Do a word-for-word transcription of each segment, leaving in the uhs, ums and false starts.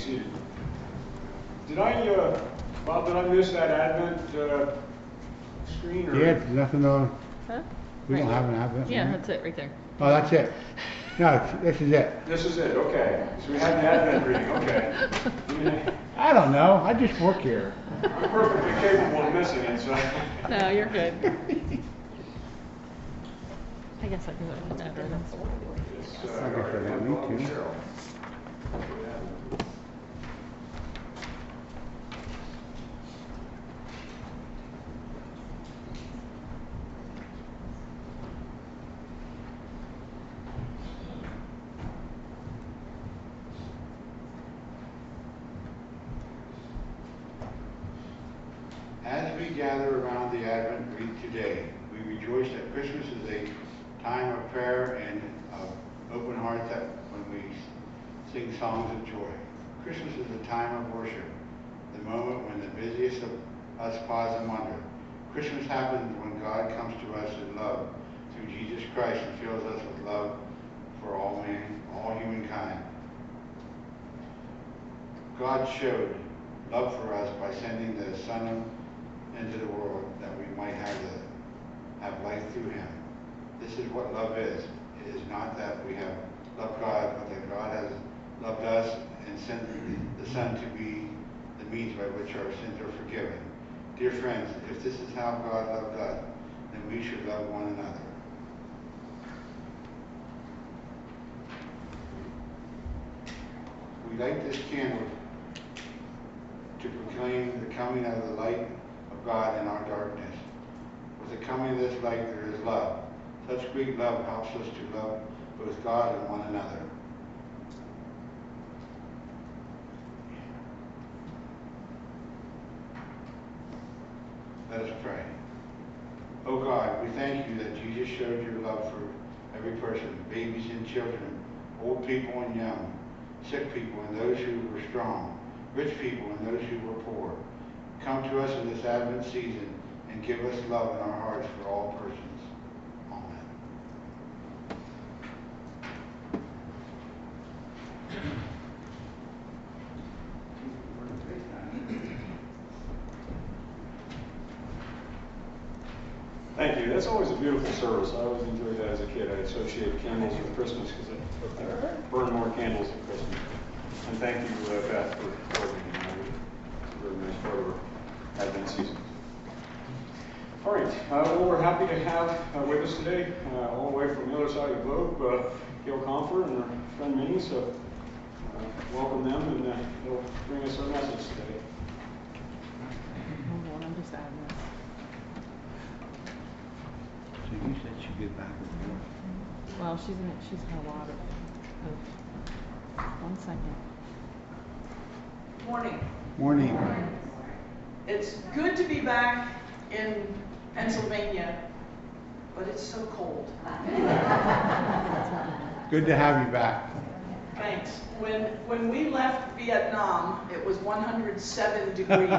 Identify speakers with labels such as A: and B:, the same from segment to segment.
A: seated. Did I, uh, Bob, did I miss that Advent uh, screen? Or?
B: Yeah, nothing on.
C: Huh?
B: We
C: Right
B: don't
C: here.
B: have an Advent.
C: Yeah,
B: right?
C: that's it right there.
B: Oh, that's it. No, it's- this is it.
A: This is it, okay. So we had the Advent reading, okay.
B: I don't know. I just work here.
A: I'm perfectly capable of missing it, so.
C: No, you're good. I guess I can go with that.
A: It's, uh,
B: I guess I don't need to.
A: Cheryl.
D: As we gather around the Advent wreath today, we rejoice that Christmas is a time of prayer and of open hearts that when we sing songs of joy. Christmas is a time of worship, the moment when the busiest of us pause and wonder. Christmas happens when God comes to us in love through Jesus Christ and fills us with love for all man, all humankind. God showed love for us by sending the Son into the world that we might have the, have life through him. This is what love is. It is not that we have loved God, but that God has loved us and sent the Son to be the means by which our sins are forgiven. Dear friends, if this is how God loved us, then we should love one another. We light this candle to proclaim the coming of the light of God in our darkness. With the coming of this light, there is love. Such great love helps us to love both God and one another. Let us pray. Oh God, we thank you that Jesus showed your love for every person, babies and children, old people and young, sick people and those who were strong, rich people and those who were poor. Come to us in this Advent season and give us love in our hearts for all persons. Amen.
A: Thank you. That's always a beautiful service. I always enjoyed that as a kid. I associate candles with Christmas because I burn more candles at Christmas. And thank you, uh, Beth, for coordinating that. It's a very nice part of our Advent season. All right. Uh, well, we're happy to have uh, with us today, uh, all the way from the other side of the globe, uh, Gail Comfort and her friend Minnie. So uh, welcome them, and uh, they'll bring us our message today.
C: Hold on, I'm just adding this.
B: So you said she'd get back and forth.
C: Well, she's in, she's in a lot of, of, one second.
E: Morning.
B: Morning.
E: It's good to be back in Pennsylvania, but it's so cold.
B: Good to have you back.
E: Thanks. When when we left Vietnam, it was one hundred seven degrees.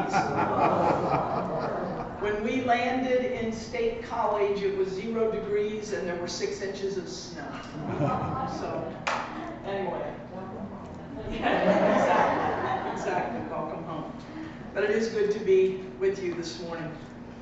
E: When we landed in State College, it was zero degrees and there were six inches of snow. So, anyway. Yeah, exactly. Exactly. Welcome home. But it is good to be with you this morning.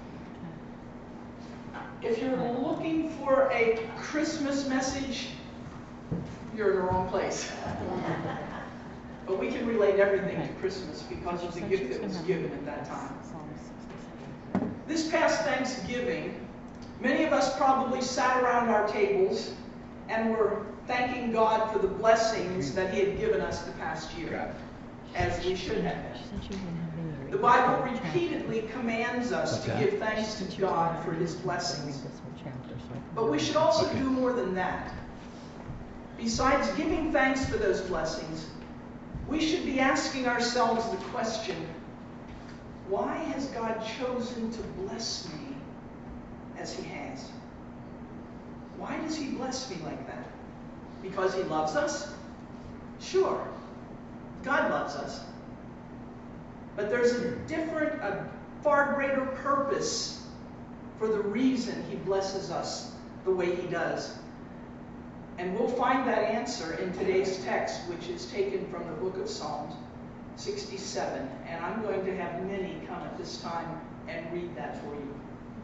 E: If you're looking for a Christmas message, you're in the wrong place. But we can relate everything to Christmas because of the gift that was given at that time. This past Thanksgiving, many of us probably sat around our tables and were thanking God for the blessings that He had given us the past year, as we should have been. The Bible repeatedly commands us to give thanks to God for His blessings. But we should also do more than that. Besides giving thanks for those blessings, we should be asking ourselves the question, why has God chosen to bless me as He has? Why does He bless me like that? Because He loves us? Sure, God loves us. But there's a different, a far greater purpose for the reason He blesses us the way He does. And we'll find that answer in today's text, which is taken from the book of Psalms. sixty-seven. And I'm going to have Minnie come at this time and read that for you.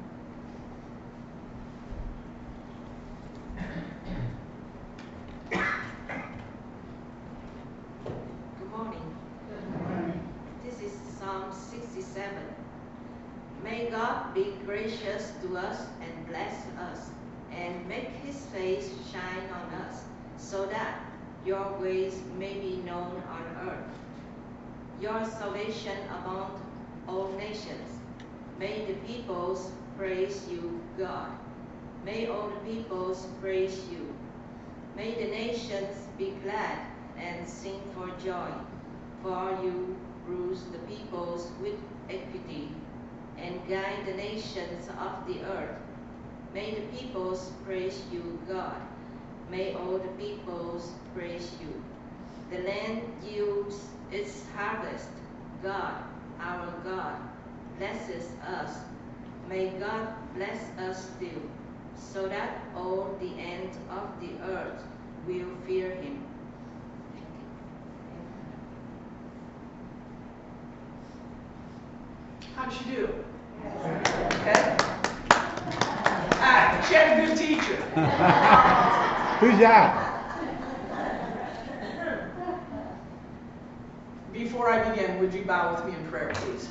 F: Good morning. This is Psalm sixty-seven. May God be gracious to us and bless us, and make his face shine on us, so that your ways may be known on earth, your salvation among all nations. May the peoples praise you, God. May all the peoples praise you. May the nations be glad and sing for joy, for you rule the peoples with equity and guide the nations of the earth. May the peoples praise you, God. May all the peoples praise you. The land yields its harvest. God, our God, blesses us. May God bless us still, so that all the ends of the earth will fear him.
E: How'd she do? Okay. Ah, she had a good teacher.
B: Who's that?
E: Before I begin, would you bow with me in prayer, please?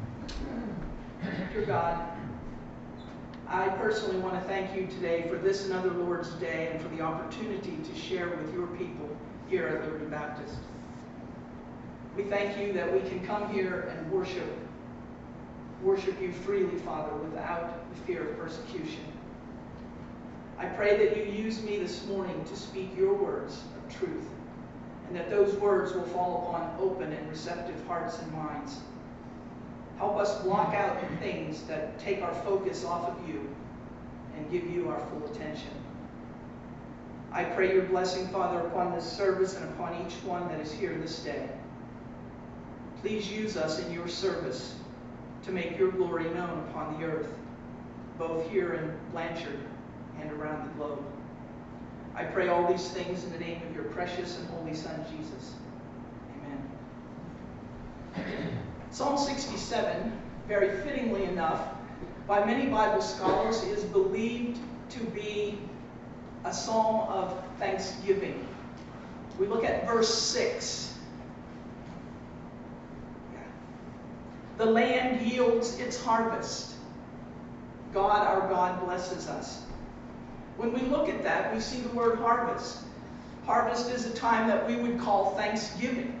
E: Dear God, I personally want to thank you today for this another Lord's Day and for the opportunity to share with your people here at Liberty Baptist. We thank you that we can come here and worship, worship you freely, Father, without the fear of persecution. I pray that you use me this morning to speak your words of truth, and that those words will fall upon open and receptive hearts and minds. Help us block out the things that take our focus off of you and give you our full attention. I pray your blessing, Father, upon this service and upon each one that is here this day. Please use us in your service to make your glory known upon the earth, both here in Blanchard and around the globe. I pray all these things in the name of your precious and holy Son, Jesus. Amen. Psalm sixty-seven, very fittingly enough, by many Bible scholars is believed to be a psalm of thanksgiving. We look at verse six. The land yields its harvest. God, our God, blesses us. When we look at that, we see the word harvest. Harvest is a time that we would call Thanksgiving.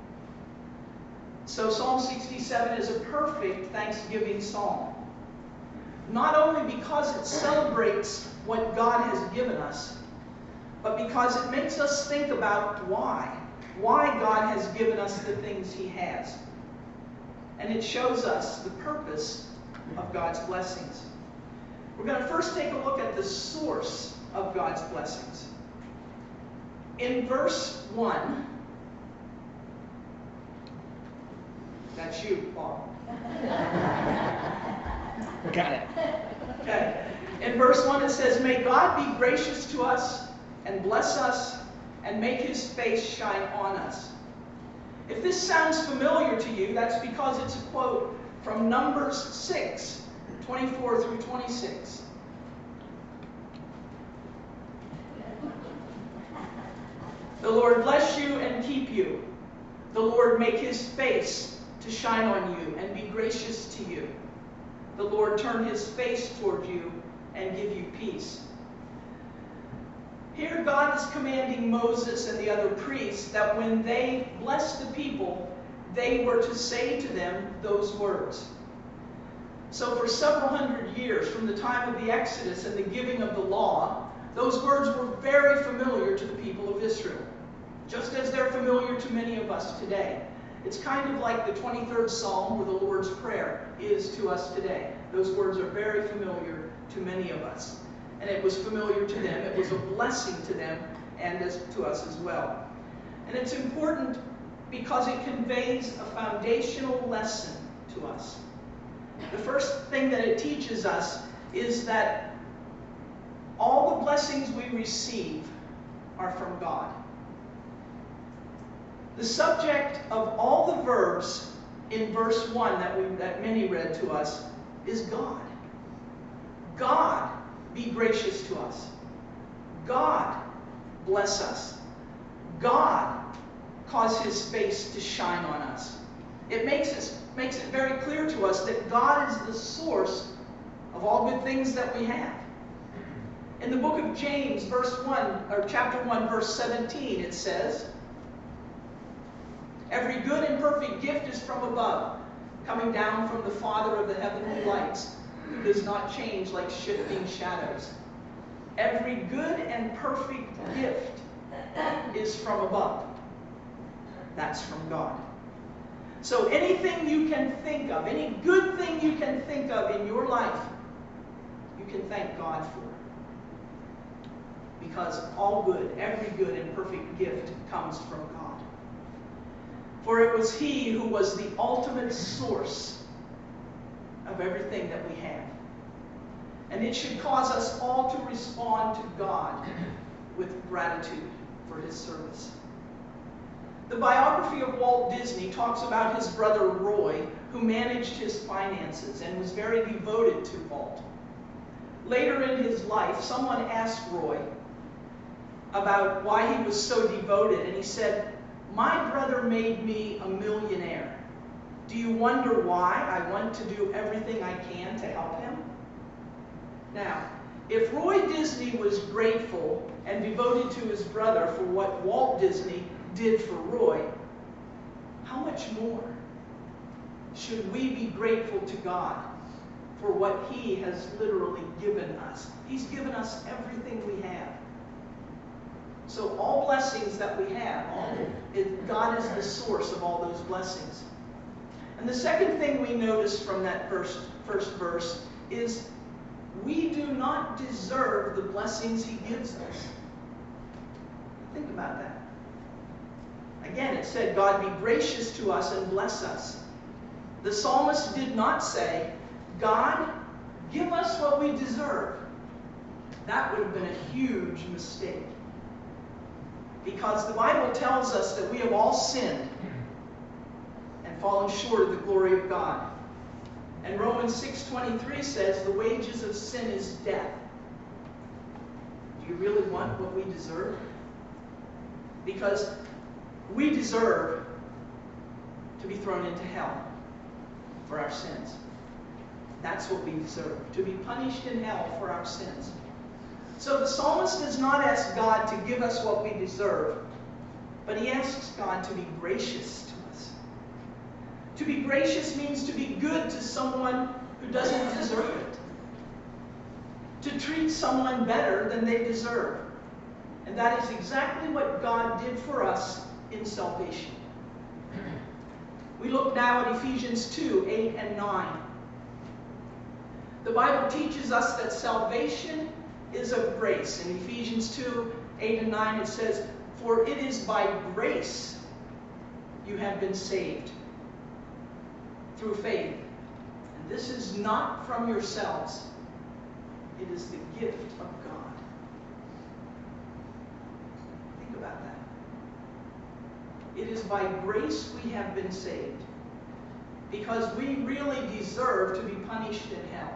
E: So Psalm sixty-seven is a perfect Thanksgiving psalm. Not only because it celebrates what God has given us, but because it makes us think about why. Why God has given us the things he has. And it shows us the purpose of God's blessings. We're going to first take a look at the source of God's blessings. In verse one, that's you, Paul.
B: Got it.
E: Okay. In verse one it says, may God be gracious to us and bless us and make his face shine on us. If this sounds familiar to you, that's because it's a quote from Numbers six, twenty-four through twenty-six. The Lord bless you and keep you. The Lord make his face to shine on you and be gracious to you. The Lord turn his face toward you and give you peace. Here God is commanding Moses and the other priests that when they blessed the people, they were to say to them those words. So for several hundred years, from the time of the Exodus and the giving of the law, those words were very familiar to the people of Israel, just as they're familiar to many of us today. It's kind of like the twenty-third Psalm where the Lord's Prayer is to us today. Those words are very familiar to many of us. And it was familiar to them. It was a blessing to them and as, to us as well. And it's important because it conveys a foundational lesson to us. The first thing that it teaches us is that all the blessings we receive are from God. The subject of all the verbs verse, in verse one that, we, that Minnie read to us, is God. God, be gracious to us. God, bless us. God, cause his face to shine on us. It makes, us, makes it very clear to us that God is the source of all good things that we have. In the book of James, verse one, or chapter one, verse seventeen, it says, every good and perfect gift is from above, coming down from the Father of the heavenly lights, who does not change like shifting shadows. Every good and perfect gift is from above. That's from God. So anything you can think of, any good thing you can think of in your life, you can thank God for. Because all good, every good and perfect gift comes from God. For it was he who was the ultimate source of everything that we have. And it should cause us all to respond to God with gratitude for his service. The biography of Walt Disney talks about his brother Roy, who managed his finances and was very devoted to Walt. Later in his life, someone asked Roy about why he was so devoted, and he said, my brother made me a millionaire. Do you wonder why I want to do everything I can to help him? Now, if Roy Disney was grateful and devoted to his brother for what Walt Disney did for Roy, how much more should we be grateful to God for what he has literally given us? He's given us everything we have. So all blessings that we have, all, it, God is the source of all those blessings. And the second thing we notice from that first, first verse is we do not deserve the blessings he gives us. Think about that. Again, it said, God be gracious to us and bless us. The psalmist did not say, God, give us what we deserve. That would have been a huge mistake. Because the Bible tells us that we have all sinned and fallen short of the glory of God. And Romans six twenty-three says the wages of sin is death. Do you really want what we deserve? Because we deserve to be thrown into hell for our sins. That's what we deserve, to be punished in hell for our sins. So the psalmist does not ask God to give us what we deserve, but he asks God to be gracious to us. To be gracious means to be good to someone who doesn't deserve it. To treat someone better than they deserve. And that is exactly what God did for us in salvation. We look now at Ephesians two, eight and nine. The Bible teaches us that salvation is of grace. In Ephesians two, eight and nine it says, for it is by grace you have been saved through faith. And this is not from yourselves. It is the gift of God. Think about that. It is by grace we have been saved. Because we really deserve to be punished in hell.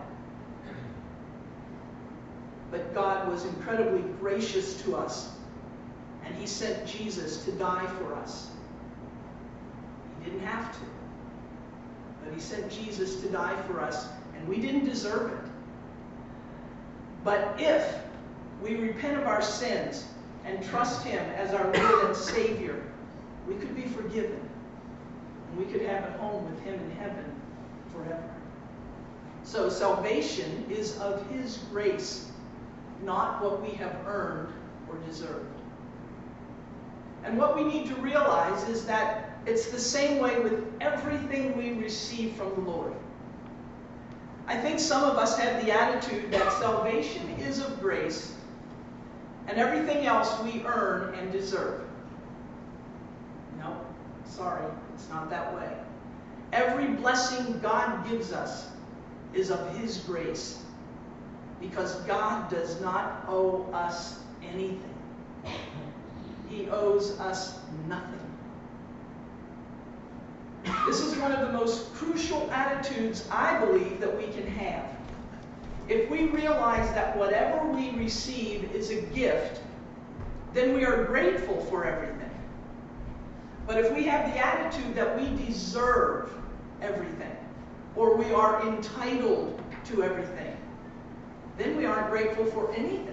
E: But God was incredibly gracious to us, and he sent Jesus to die for us. He didn't have to, but he sent Jesus to die for us, and we didn't deserve it. But if we repent of our sins and trust him as our Lord and Savior, we could be forgiven, and we could have a home with him in heaven forever. So salvation is of his grace, not what we have earned or deserved. And what we need to realize is that it's the same way with everything we receive from the Lord. I think some of us have the attitude that salvation is of grace and everything else we earn and deserve. No, sorry, it's not that way. Every blessing God gives us is of his grace. Because God does not owe us anything. He owes us nothing. This is one of the most crucial attitudes, I believe, that we can have. If we realize that whatever we receive is a gift, then we are grateful for everything. But if we have the attitude that we deserve everything, or we are entitled to everything, then we aren't grateful for anything.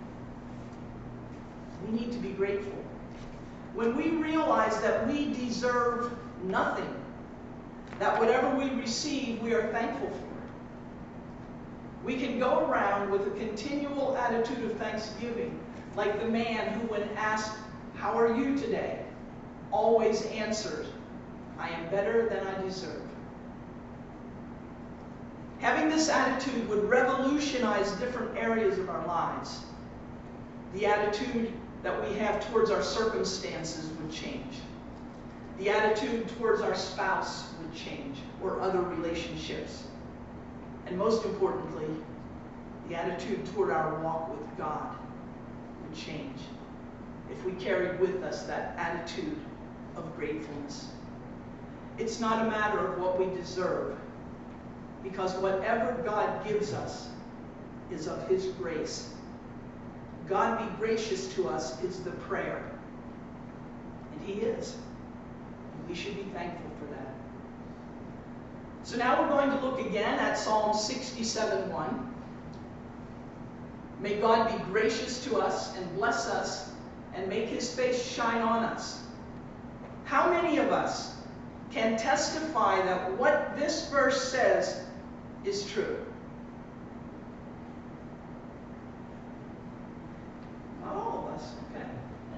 E: We need to be grateful. When we realize that we deserve nothing, that whatever we receive, we are thankful for, we can go around with a continual attitude of thanksgiving, like the man who, when asked, "How are you today?" always answered, "I am better than I deserve." Having this attitude would revolutionize different areas of our lives. The attitude that we have towards our circumstances would change. The attitude towards our spouse would change, or other relationships. And most importantly, the attitude toward our walk with God would change if we carried with us that attitude of gratefulness. It's not a matter of what we deserve, because whatever God gives us is of His grace. God be gracious to us is the prayer. And He is. And we should be thankful for that. So now we're going to look again at Psalm sixty-seven one. May God be gracious to us and bless us and make His face shine on us. How many of us can testify that what this verse says is true? All of us, okay.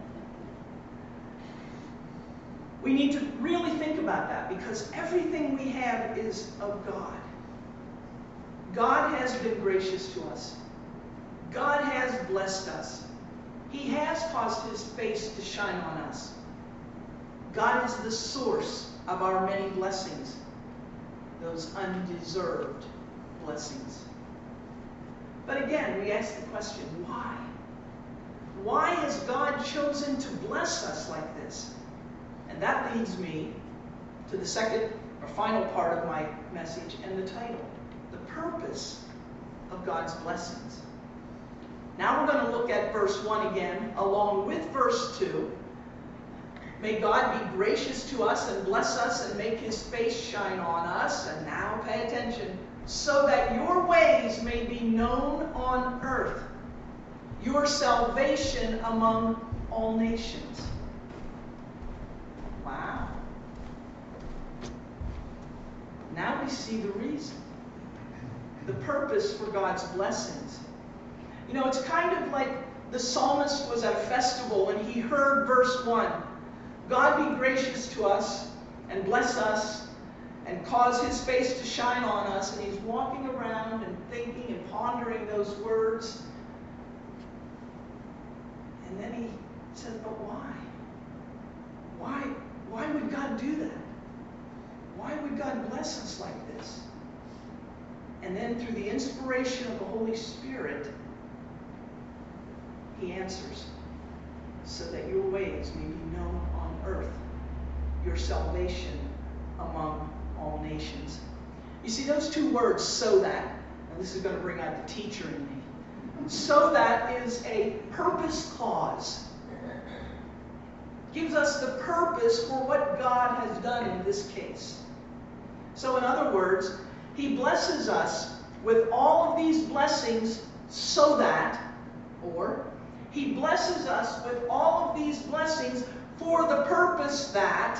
E: We need to really think about that, because everything we have is of God. God has been gracious to us. God has blessed us. He has caused His face to shine on us. God is the source of our many blessings, those undeserved blessings. But again, we ask the question, why? Why has God chosen to bless us like this? And that leads me to the second or final part of my message and the title, the purpose of God's blessings. Now we're going to look at verse one again, along with verse two. May God be gracious to us and bless us and make His face shine on us. And now pay attention. So that your ways may be known on earth, your salvation among all nations. Wow. Now we see the reason. The purpose for God's blessings. You know, it's kind of like the psalmist was at a festival and he heard verse one. God be gracious to us and bless us and cause His face to shine on us. And he's walking around and thinking and pondering those words. And then he says, but why? Why, why would God do that? Why would God bless us like this? And then through the inspiration of the Holy Spirit, He answers, so that your ways may be known on earth, your salvation among all nations. You see those two words, so that, and this is going to bring out the teacher in me. So that is a purpose clause. Gives us the purpose for what God has done in this case. So in other words, He blesses us with all of these blessings so that, or He blesses us with all of these blessings for the purpose that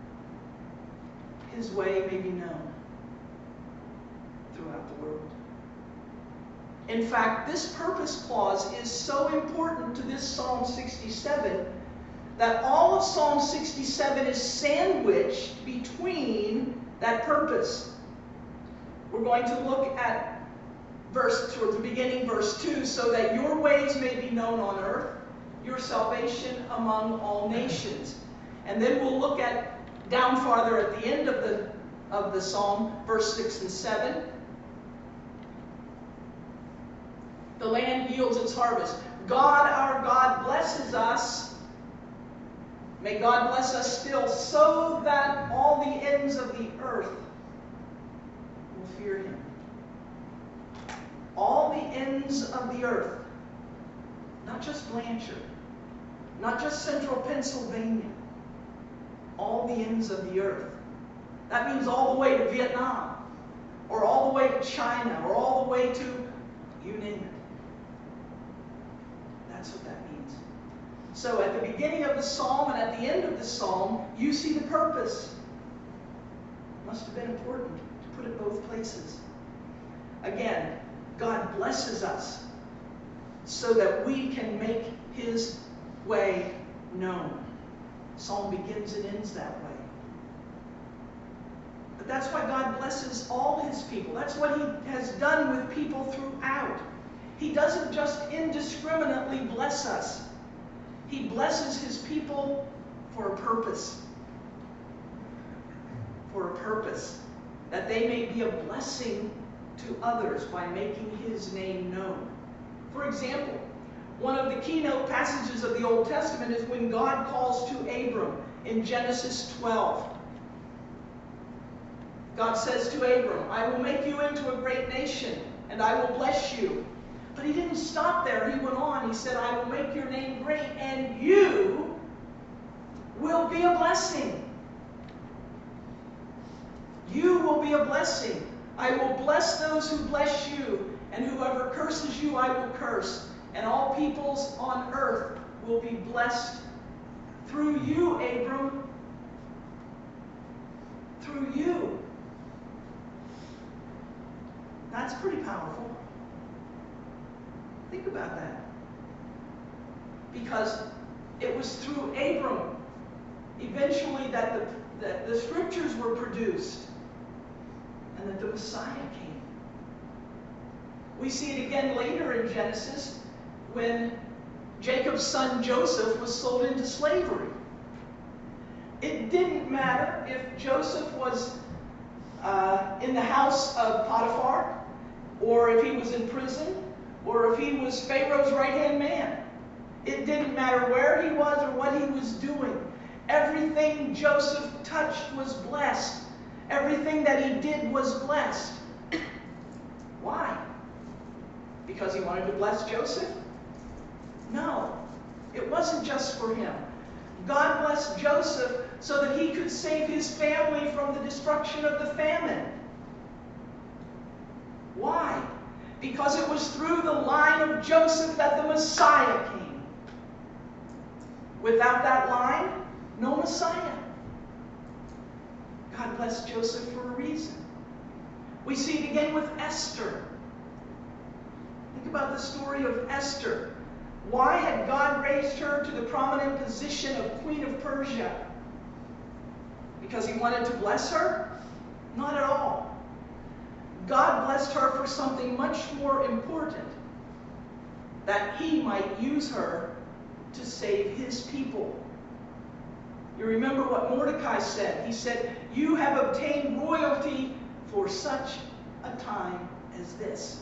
E: His way may be known throughout the world. In fact, this purpose clause is so important to this Psalm sixty-seven that all of Psalm sixty-seven is sandwiched between that purpose. We're going to look at verse, toward the beginning, verse two, so that your ways may be known on earth, your salvation among all nations. And then we'll look at, down farther at the end of the, of the psalm, verse six and seven. The land yields its harvest. God, our God, blesses us. May God bless us still, so that all the ends of the ends of the earth. Not just Blanchard, not just central Pennsylvania, all the ends of the earth. That means all the way to Vietnam, or all the way to China, or all the way to, you name it. That's what that means. So at the beginning of the psalm and at the end of the psalm, you see the purpose. Must have been important to put it both places. Again, God blesses us so that we can make His way known. Psalm begins and ends that way. But that's why God blesses all His people. That's what He has done with people throughout. He doesn't just indiscriminately bless us. He blesses His people for a purpose. For a purpose. That they may be a blessing to others by making His name known. For example, one of the keynote passages of the Old Testament is when God calls to Abram in Genesis twelve. God says to Abram, I will make you into a great nation, and I will bless you. But He didn't stop there. He went on. He said, I will make your name great, and you will be a blessing. You will be a blessing. I will bless those who bless you, and whoever curses you, I will curse. And all peoples on earth will be blessed through you, Abram. Through you. That's pretty powerful. Think about that. Because it was through Abram, eventually, that the, that the scriptures were produced and that the Messiah came. We see it again later in Genesis when Jacob's son Joseph was sold into slavery. It didn't matter if Joseph was uh, in the house of Potiphar, or if he was in prison, or if he was Pharaoh's right-hand man. It didn't matter where he was or what he was doing. Everything Joseph touched was blessed. Everything that he did was blessed. Why? Because he wanted to bless Joseph? No. It wasn't just for him. God blessed Joseph so that he could save his family from the destruction of the famine. Why? Because it was through the line of Joseph that the Messiah came. Without that line, no Messiah. God blessed Joseph for a reason. We see it again with Esther. Think about the story of Esther. Why had God raised her to the prominent position of Queen of Persia? Because He wanted to bless her? Not at all. God blessed her for something much more important. That He might use her to save His people. You remember what Mordecai said. He said, you have obtained royalty for such a time as this.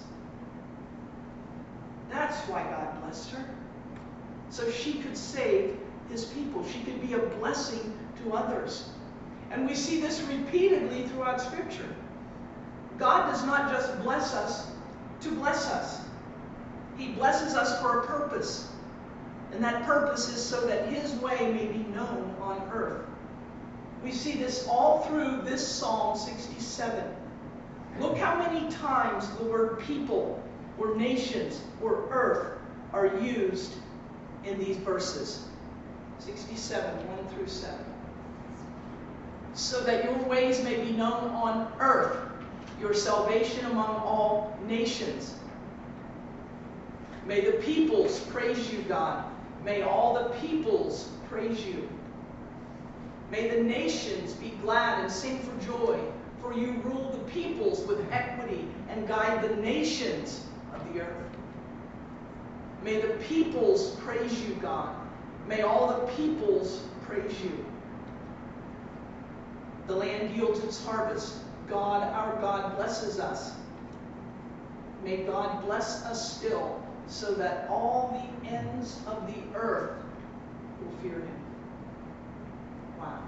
E: That's why God blessed her. So she could save His people. She could be a blessing to others. And we see this repeatedly throughout Scripture. God does not just bless us to bless us. He blesses us for a purpose. And that purpose is so that His way may be known on earth. We see this all through this Psalm sixty-seven. Look how many times the word people, or nations, or earth are used in these verses. sixty-seven, one through seven. So that your ways may be known on earth, your salvation among all nations. May the peoples praise you, God. May all the peoples praise you. May the nations be glad and sing for joy, for you rule the peoples with equity and guide the nations of the earth. May the peoples praise you, God. May all the peoples praise you. The land yields its harvest. God, our God, blesses us. May God bless us still, so that all the ends of the earth will fear Him. Wow.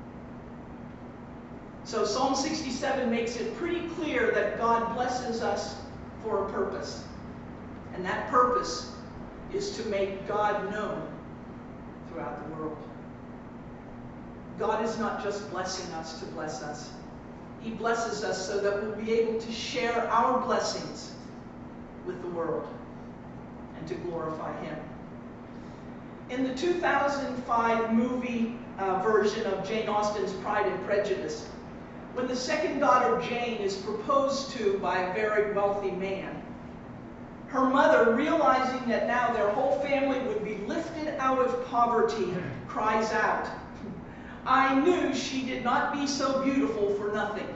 E: So Psalm sixty-seven makes it pretty clear that God blesses us for a purpose. And that purpose is to make God known throughout the world. God is not just blessing us to bless us. He blesses us so that we'll be able to share our blessings with the world and to glorify Him. In the two thousand five movie uh, version of Jane Austen's Pride and Prejudice, when the second daughter Jane is proposed to by a very wealthy man, her mother, realizing that now their whole family would be lifted out of poverty, cries out, "I knew she did not be so beautiful for nothing."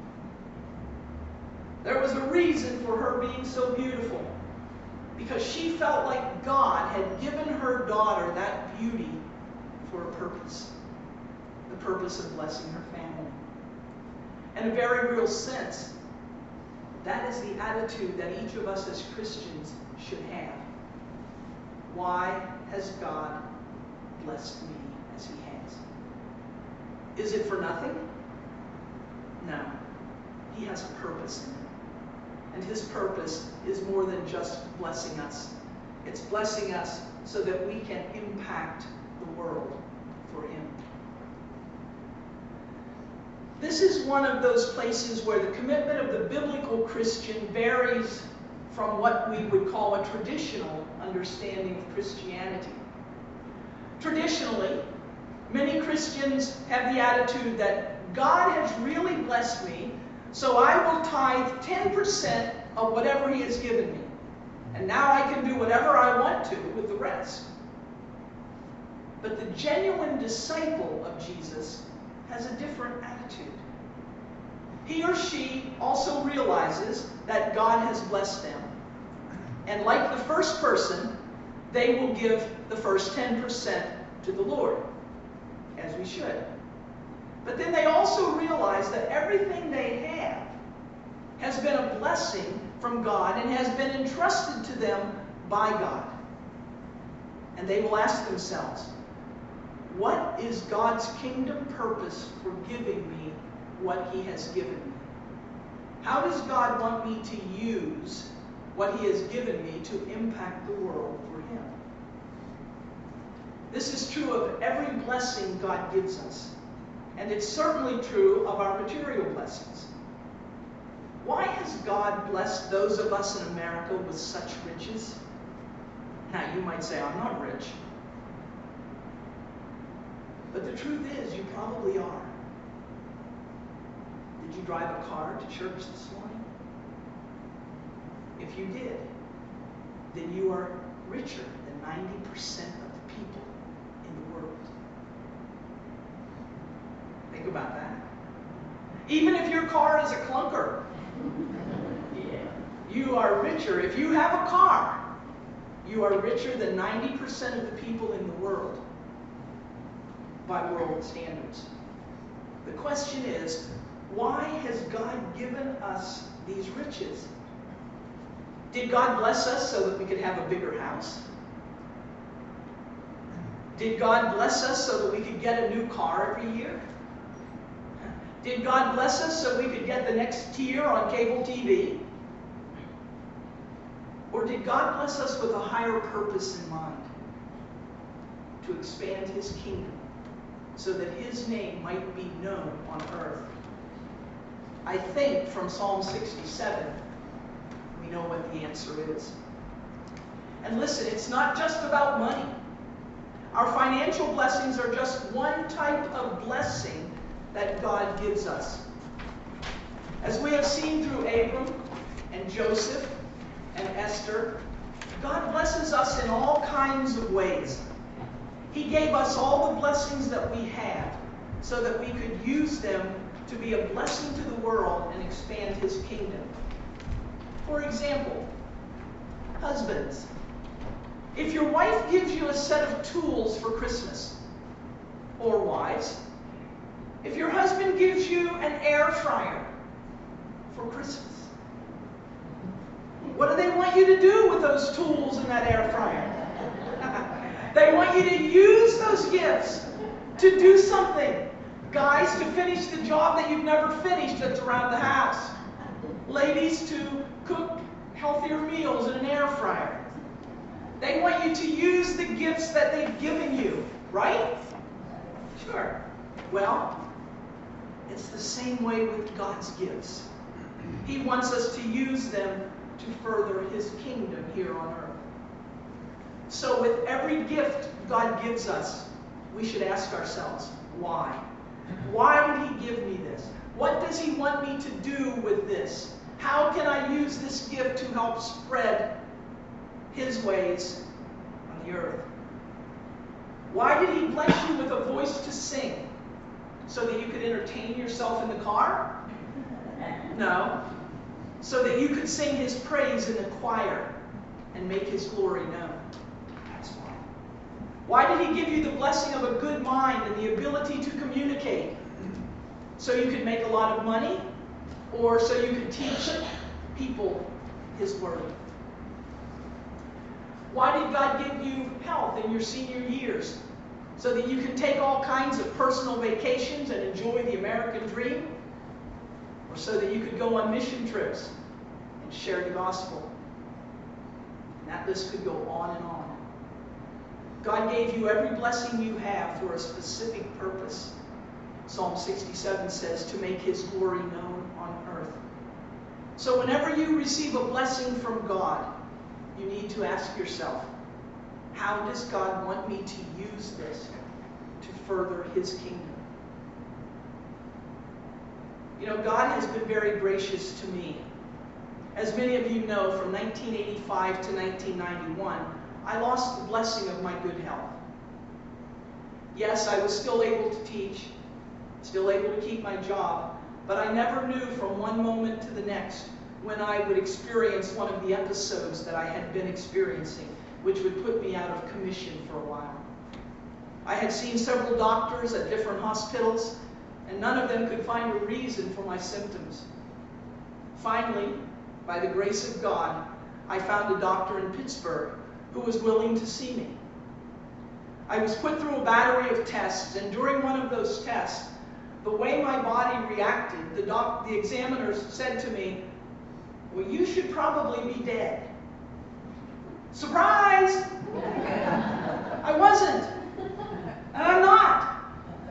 E: There was a reason for her being so beautiful, because she felt like God had given her daughter that beauty for a purpose, the purpose of blessing her family. In a very real sense, that is the attitude that each of us as Christians should have. Why has God blessed me as He has? Is it for nothing? No. He has a purpose in it. And His purpose is more than just blessing us. It's blessing us so that we can impact the world for Him. This is one of those places where the commitment of the biblical Christian varies from what we would call a traditional understanding of Christianity. Traditionally, many Christians have the attitude that God has really blessed me, so I will tithe ten percent of whatever He has given me. And now I can do whatever I want to with the rest. But the genuine disciple of Jesus has a different attitude. He or she also realizes that God has blessed them. And like the first person, they will give the first ten percent to the Lord, as we should. But then they also realize that everything they have has been a blessing from God and has been entrusted to them by God. And they will ask themselves, what is God's kingdom purpose for giving me what He has given me? How does God want me to use what He has given me to impact the world for Him? This is true of every blessing God gives us. And it's certainly true of our material blessings. Why has God blessed those of us in America with such riches? Now, you might say, I'm not rich. But the truth is, you probably are. Did you drive a car to church this morning? If you did, then you are richer than ninety percent of the people in the world. Think about that. Even if your car is a clunker, you are richer. If you have a car, you are richer than ninety percent of the people in the world by world standards. The question is, why has God given us these riches? Did God bless us so that we could have a bigger house? Did God bless us so that we could get a new car every year? Did God bless us so we could get the next tier on cable T V? Or did God bless us with a higher purpose in mind? To expand His kingdom so that His name might be known on earth? I think from Psalm sixty-seven, we know what the answer is. And listen, it's not just about money. Our financial blessings are just one type of blessing that God gives us. As we have seen through Abram and Joseph and Esther, God blesses us in all kinds of ways. He gave us all the blessings that we have so that we could use them to be a blessing to the world and expand His kingdom. For example, husbands, if your wife gives you a set of tools for Christmas, or wives, if your husband gives you an air fryer for Christmas, what do they want you to do with those tools in that air fryer? They want you to use those gifts to do something. Guys, to finish the job that you've never finished that's around the house. Ladies, to cook healthier meals and an air fryer. They want you to use the gifts that they've given you, right? Sure. Well, it's the same way with God's gifts. He wants us to use them to further His kingdom here on earth. So with every gift God gives us, we should ask ourselves, why? Why did He give me this? What does He want me to do with this? How can I use this gift to help spread His ways on the earth? Why did He bless you with a voice to sing? So that you could entertain yourself in the car? No. So that you could sing His praise in the choir and make His glory known. That's why. Why did He give you the blessing of a good mind and the ability to communicate? So you could make a lot of money? Or so you could teach people His word? Why did God give you health in your senior years? So that you can take all kinds of personal vacations and enjoy the American dream? Or so that you could go on mission trips and share the gospel? And that list could go on and on. God gave you every blessing you have for a specific purpose. Psalm sixty-seven says, to make His glory known on earth. So whenever you receive a blessing from God, you need to ask yourself, how does God want me to use this to further His kingdom? You know, God has been very gracious to me. As many of you know, from nineteen eighty-five to nineteen ninety-one, I lost the blessing of my good health. Yes, I was still able to teach, still able to keep my job, but I never knew from one moment to the next when I would experience one of the episodes that I had been experiencing, which would put me out of commission for a while. I had seen several doctors at different hospitals, and none of them could find a reason for my symptoms. Finally, by the grace of God, I found a doctor in Pittsburgh who was willing to see me. I was put through a battery of tests, and during one of those tests, the way my body reacted, the, doc, the examiners said to me, well, you should probably be dead. Surprise! I wasn't. And I'm not.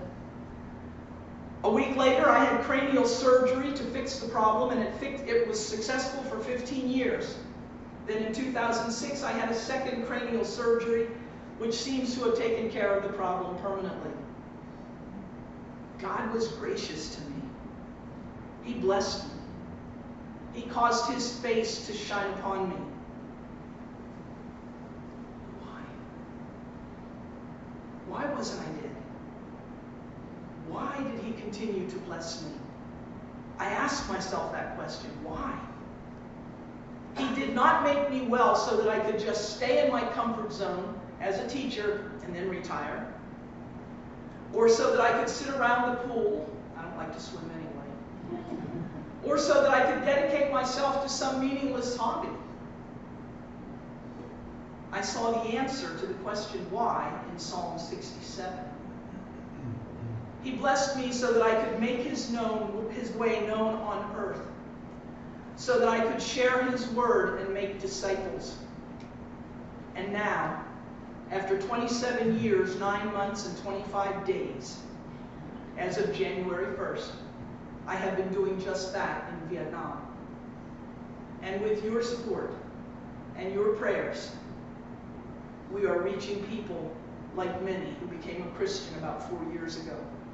E: A week later, I had cranial surgery to fix the problem, and it, fixed, it was successful for fifteen years. Then in two thousand six, I had a second cranial surgery, which seems to have taken care of the problem permanently. God was gracious to me. He blessed me. He caused His face to shine upon me. Why? Why wasn't I dead? Why did He continue to bless me? I asked myself that question. Why? He did not make me well so that I could just stay in my comfort zone as a teacher and then retire. Or so that I could sit around the pool. I don't like to swim anyway. Or so that I could dedicate myself to some meaningless hobby. I saw the answer to the question why in Psalm sixty-seven. He blessed me so that I could make his, known, his way known on earth, so that I could share His word and make disciples. And now, after twenty-seven years, nine months, and twenty-five days, as of January first, I have been doing just that in Vietnam. And with your support and your prayers, we are reaching people like many who became a Christian about four years ago,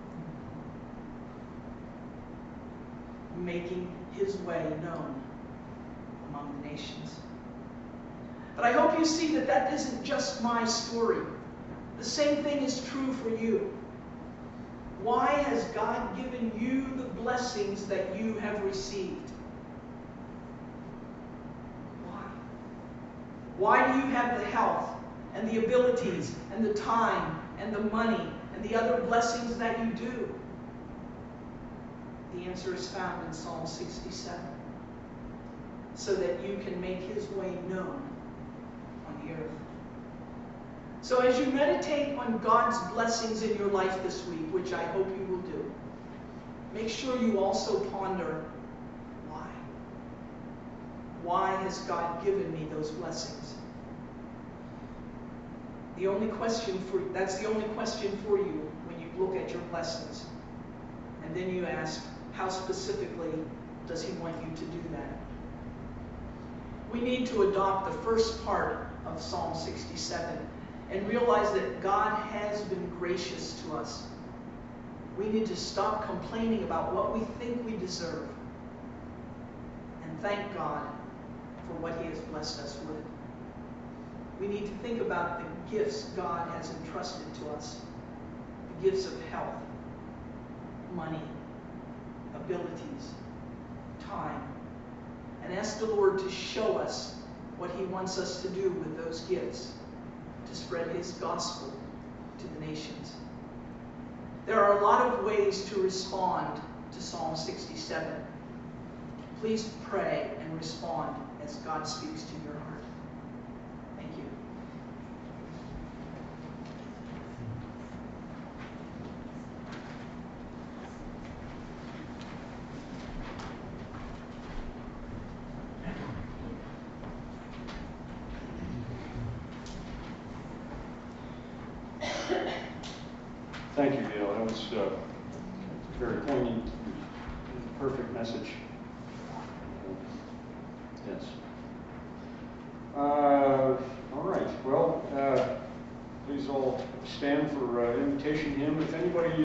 E: making His way known among the nations. But I hope you see that that isn't just my story. The same thing is true for you. Why has God given you the blessings that you have received? Why? Why do you have the health and the abilities and the time and the money and the other blessings that you do? The answer is found in Psalm sixty-seven. So that you can make His way known on the earth. So as you meditate on God's blessings in your life this week, which I hope you will do, make sure you also ponder why. Why has God given me those blessings? The only question for, that's the only question for you when you look at your blessings. And then you ask, how specifically does he want you to do that? We need to adopt the first part of Psalm sixty-seven and realize that God has been gracious to us. We need to stop complaining about what we think we deserve and thank God for what he has blessed us with. We need to think about the gifts God has entrusted to us, the gifts of health, money, abilities, time, and ask the Lord to show us what he wants us to do with those gifts, to spread his gospel to the nations. There are a lot of ways to respond to Psalm sixty-seven. Please pray and respond as God speaks to your heart. Thank you.
A: Thank you, Dale. That was uh, very poignant, perfect message. Yes. Uh, all right. Well, uh, please all stand for uh, invitation hymn. If anybody